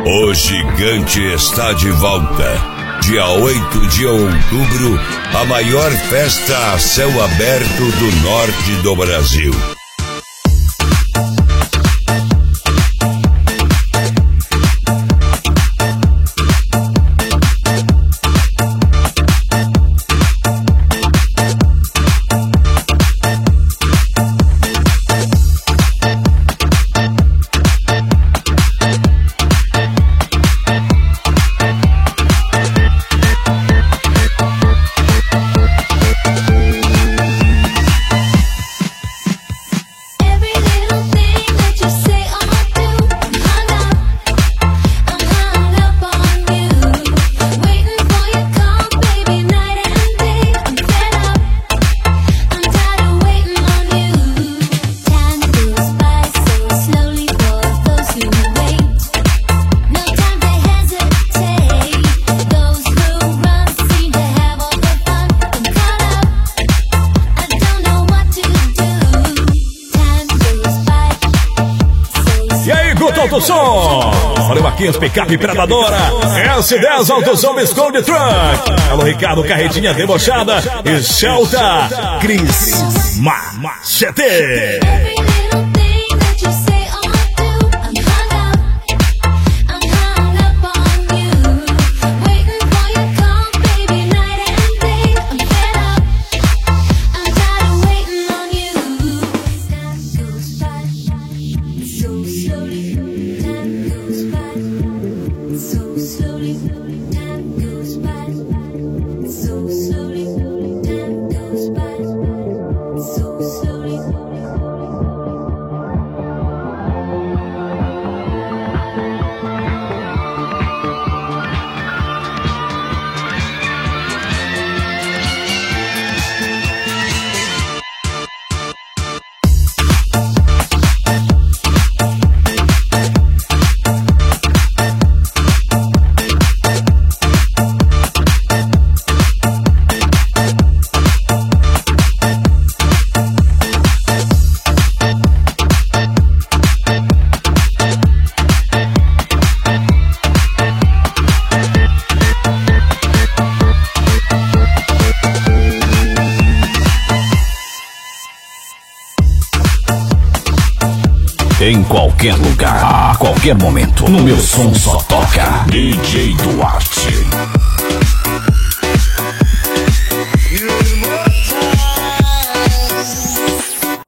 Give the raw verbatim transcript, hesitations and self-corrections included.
O gigante está de volta. Dia oito de outubro, a maior festa a céu aberto do norte do Brasil. Autosom, olha o Marquinhos Picape Predadora, S dez Autosom Esconde Truck, alô Ricardo Carretinha Debochada e Celta Cris Machete. Em qualquer lugar, a qualquer momento, no meu som só toca D J Duarte.